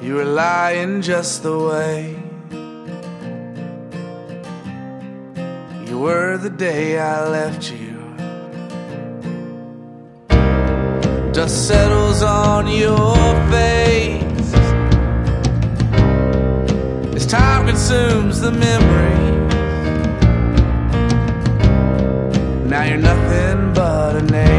You were lying just the way you were the day I left you. Dust settles on your face as time consumes the memories. Now you're nothing but a name.